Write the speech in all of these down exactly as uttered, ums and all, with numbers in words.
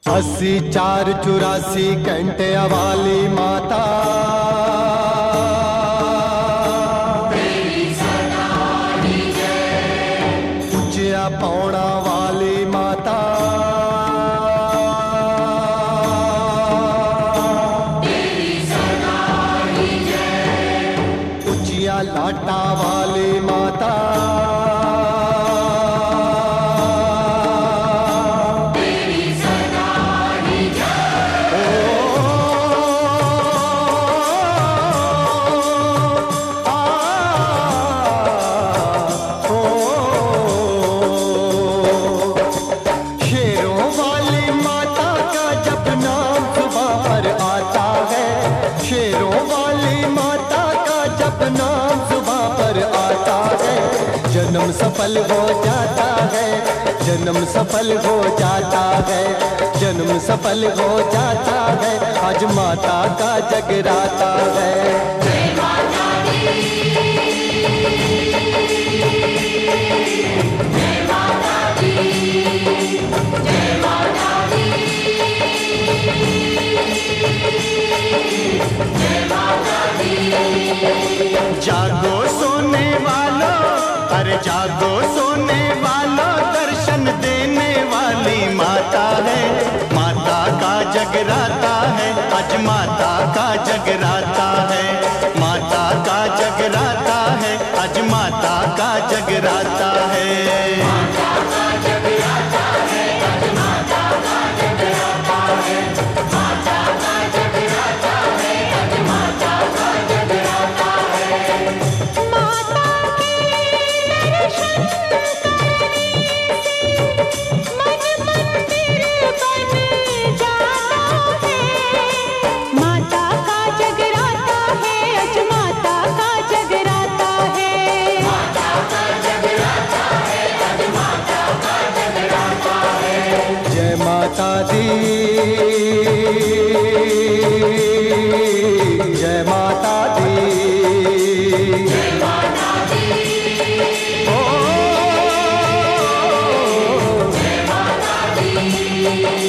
अस्सी चार चौरासी घंटे वाली माता ऊंचा पौड़ा वाली माता ऊंचिया लाटा वाली माता नाम सुबह पर आता है, जन्म सफल हो जाता है, जन्म सफल हो जाता है, जन्म सफल हो जाता है, आज माता का जगराता है। जय माता दी, जय माता दी, जय माता दी, जय माता दी। जागो सोने वालों, अरे जागो सोने वालों, दर्शन देने वाली माता है, माता का जगराता है, आज माता का जगराता है, माता का जगराता है, आज माता का जगराता है, माता का जगराता है, आज माता का जगराता है, माता का जगराता है, आज माता का जगराता है। माता के दर्शन करने से मन मंदिर बन जाता है, माता का जगराता है, आज माता का जगराता है, माता का जगराता है, आज माता का जगराता है। जय माता दी, जय माता दी, जय माता दी, ओ जय माता दी।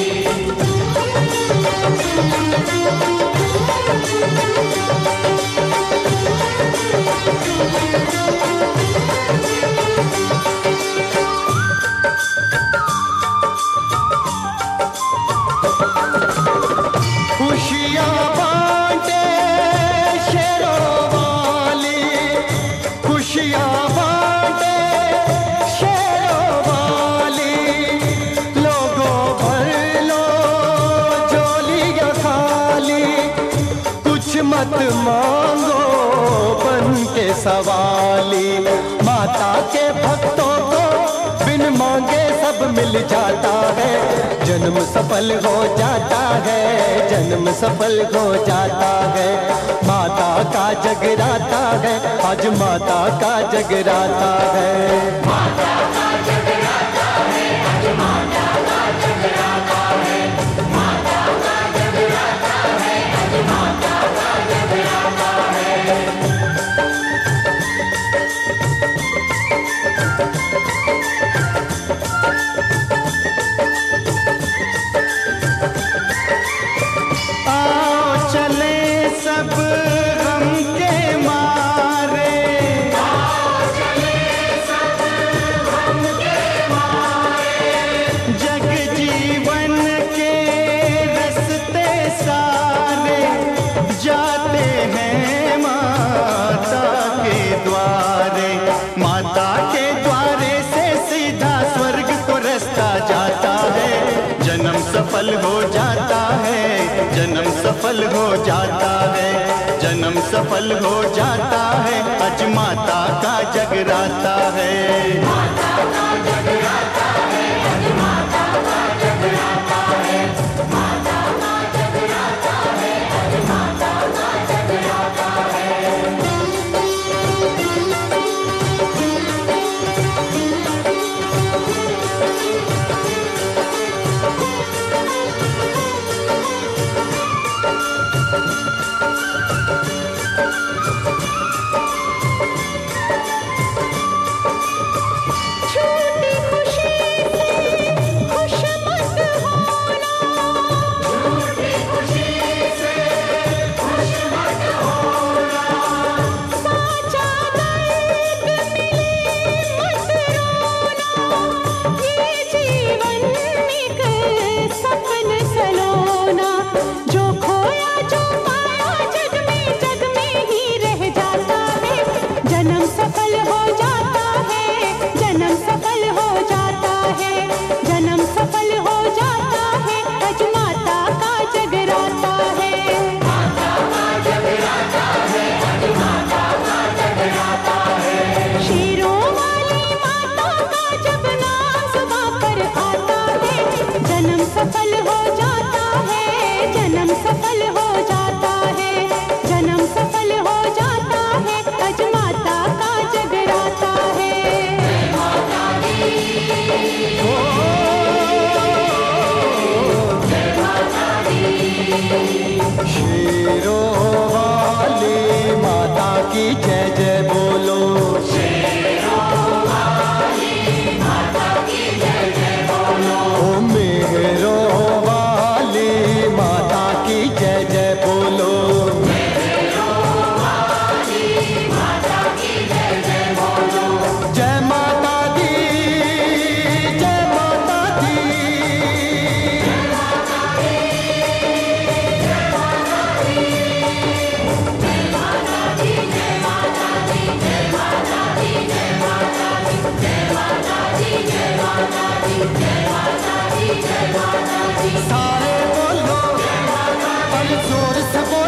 खुशियाँ बांटे शेरों वाली, खुशियाँ बांटे शेरों वाली, लोगों भर लो झोलियाँ खाली, कुछ मत मांगो बन के सवाली, माता के भक्तों को बिन मांगे सब मिल जाता है, जन्म सफल हो जाता है, जन्म सफल हो जाता है, माता का जगराता है, आज माता का जगराता है, माता का जगराता है, आज माता का जगराता है, माता का जगराता है, आज माता का जगराता है। आओ चले सब गम के मारे, आओ चले सब हम के मारे, जग जीवन के रस्ते सारे जाते हैं माता के द्वारे, माता के द्वारे से सीधा स्वर्ग को रास्ता जाता है, जन्म सफल हो जाता है, जन्म सफल हो जाता है, जन्म सफल हो जाता है, आज माता का जगराता है, माता का जगराता है, आज माता का जगराता है, माता का जगराता है, आज माता का जगराता है। की जय जय बोलो। शेरों वाली माता की जय जय बोलो। ओ मेहरों वाली माता की जय जय बोलो। मेहरों वाली माता की जय जय बोलो। जय माता दी, जय माता दी, जय माता दी, जय माता दी, जय माता दी, जय माता दी, जय माता दी, जय माता दी, जय माता दी, जय माता दी, जय माता दी, जय माता दी। सारे बोलो, जय माता और जोर से बोलो।